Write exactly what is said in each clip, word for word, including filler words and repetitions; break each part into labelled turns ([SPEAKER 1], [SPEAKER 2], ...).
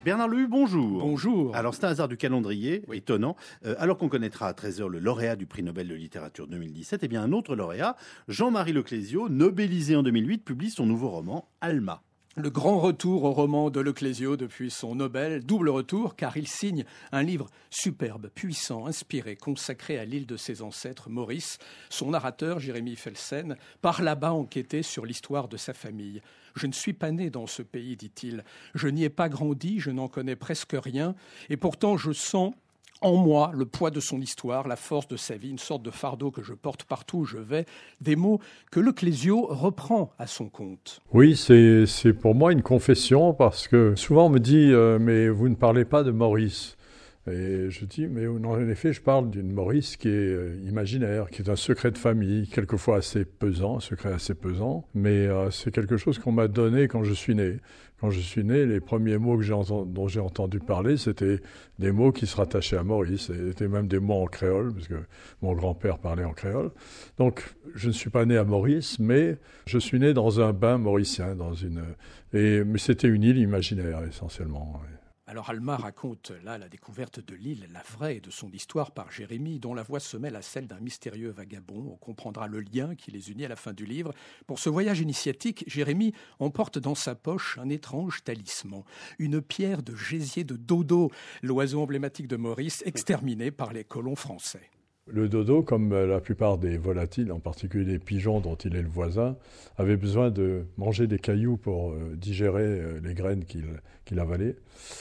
[SPEAKER 1] Bernard Lehu, bonjour.
[SPEAKER 2] Bonjour.
[SPEAKER 1] Alors c'est un hasard du calendrier, oui. Étonnant. Euh, alors qu'on connaîtra à treize heures le lauréat du prix Nobel de littérature deux mille dix-sept, eh bien un autre lauréat, Jean-Marie Leclésio, nobelisé en deux mille huit, publie son nouveau roman, Alma.
[SPEAKER 2] Le grand retour au roman de Leclésio depuis son Nobel, double retour car il signe un livre superbe, puissant, inspiré, consacré à l'île de ses ancêtres, Maurice. Son narrateur, Jérémy Felsen, part là-bas enquêter sur l'histoire de sa famille. « Je ne suis pas né dans ce pays, dit-il. Je n'y ai pas grandi, je n'en connais presque rien. Et pourtant, je sens en moi le poids de son histoire, la force de sa vie, une sorte de fardeau que je porte partout où je vais. » Des mots que Leclésio reprend à son compte.
[SPEAKER 3] Oui, c'est, c'est pour moi une confession parce que souvent on me dit euh, « mais vous ne parlez pas de Maurice ». Et je dis, mais en effet, je parle d'une Maurice qui est euh, imaginaire, qui est un secret de famille, quelquefois assez pesant, un secret assez pesant, mais euh, c'est quelque chose qu'on m'a donné quand je suis né. Quand je suis né, les premiers mots que j'ai entendu, dont j'ai entendu parler, c'était des mots qui se rattachaient à Maurice, et c'était même des mots en créole, parce que mon grand-père parlait en créole. Donc, je ne suis pas né à Maurice, mais je suis né dans un bain mauricien, dans une, et, mais c'était une île imaginaire, essentiellement. Oui.
[SPEAKER 2] Alors Alma raconte là la découverte de l'île, la vraie, et de son histoire par Jérémy, dont la voix se mêle à celle d'un mystérieux vagabond. On comprendra le lien qui les unit à la fin du livre. Pour ce voyage initiatique, Jérémy emporte dans sa poche un étrange talisman, une pierre de gésier de dodo, l'oiseau emblématique de Maurice, exterminé par les colons français.
[SPEAKER 3] Le dodo, comme la plupart des volatiles, en particulier les pigeons dont il est le voisin, avait besoin de manger des cailloux pour euh, digérer euh, les graines qu'il, qu'il avalait.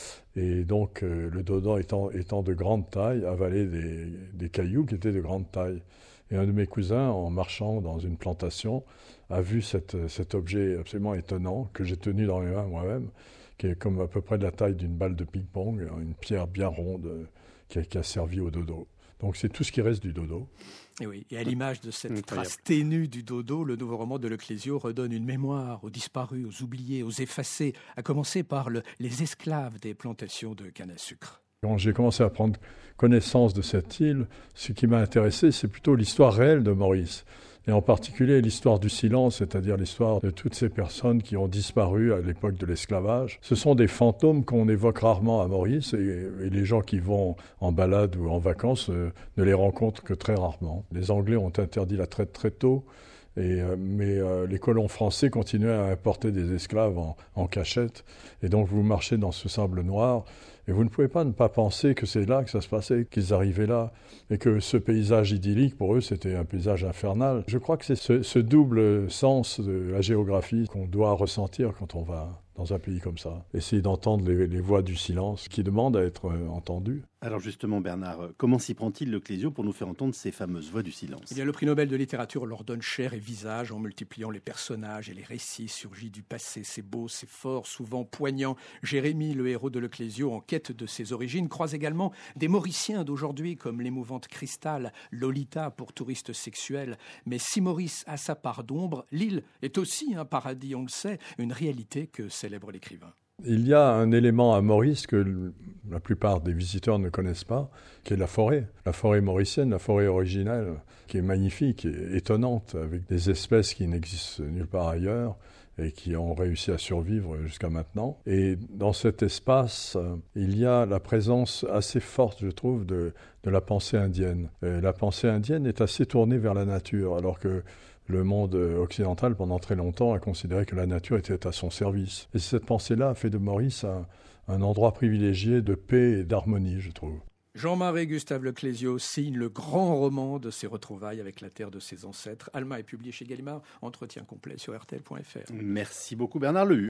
[SPEAKER 3] Et donc, euh, le dodo étant, étant de grande taille, avalait des, des cailloux qui étaient de grande taille. Et un de mes cousins, en marchant dans une plantation, a vu cette, cet objet absolument étonnant que j'ai tenu dans mes mains moi-même, qui est comme à peu près de la taille d'une balle de ping-pong, une pierre bien ronde euh, qui, a, qui a servi au dodo. Donc c'est tout ce qui reste du dodo.
[SPEAKER 2] Et oui, et à l'image de cette
[SPEAKER 1] Incroyable.
[SPEAKER 2] trace ténue du dodo, le nouveau roman de Leclésio redonne une mémoire aux disparus, aux oubliés, aux effacés, à commencer par le, les esclaves des plantations de canne à sucre.
[SPEAKER 3] Quand j'ai commencé à prendre connaissance de cette île, ce qui m'a intéressé, c'est plutôt l'histoire réelle de Maurice. Et en particulier l'histoire du silence, c'est-à-dire l'histoire de toutes ces personnes qui ont disparu à l'époque de l'esclavage. Ce sont des fantômes qu'on évoque rarement à Maurice, et, et les gens qui vont en balade ou en vacances euh, ne les rencontrent que très rarement. Les Anglais ont interdit la traite très tôt, et, euh, mais euh, les colons français continuaient à importer des esclaves en, en cachette. Et donc vous marchez dans ce sable noir, et vous ne pouvez pas ne pas penser que c'est là que ça se passait, qu'ils arrivaient là, et que ce paysage idyllique, pour eux, c'était un paysage infernal. Je crois que c'est ce, ce double sens de la géographie qu'on doit ressentir quand on va dans un pays comme ça. Essayer d'entendre les, les voix du silence qui demandent à être euh, entendues.
[SPEAKER 1] Alors justement, Bernard, comment s'y prend-il Leclésio pour nous faire entendre ces fameuses voix du silence ?
[SPEAKER 2] Eh bien, le prix Nobel de littérature leur donne chair et visage en multipliant les personnages et les récits surgis du passé. C'est beau, c'est fort, souvent poignant. Jérémy, le héros de Leclésio, en quête de ses origines, croise également des Mauriciens d'aujourd'hui comme l'émouvante Cristal, Lolita pour touristes sexuels. Mais si Maurice a sa part d'ombre, l'île est aussi un paradis, on le sait, une réalité que célèbre l'écrivain.
[SPEAKER 3] Il y a un élément à Maurice que la plupart des visiteurs ne connaissent pas, qui est la forêt. La forêt mauricienne, la forêt originelle, qui est magnifique et étonnante, avec des espèces qui n'existent nulle part ailleurs et qui ont réussi à survivre jusqu'à maintenant. Et dans cet espace, il y a la présence assez forte, je trouve, de, de la pensée indienne. Et la pensée indienne est assez tournée vers la nature, alors que le monde occidental, pendant très longtemps, a considéré que la nature était à son service. Et cette pensée-là a fait de Maurice un, un endroit privilégié de paix et d'harmonie, je trouve.
[SPEAKER 2] Jean-Marie Gustave Leclésio signe le grand roman de ses retrouvailles avec la terre de ses ancêtres. Alma est publié chez Gallimard. Entretien complet sur R T L point F R.
[SPEAKER 1] Merci beaucoup Bernard Lehu.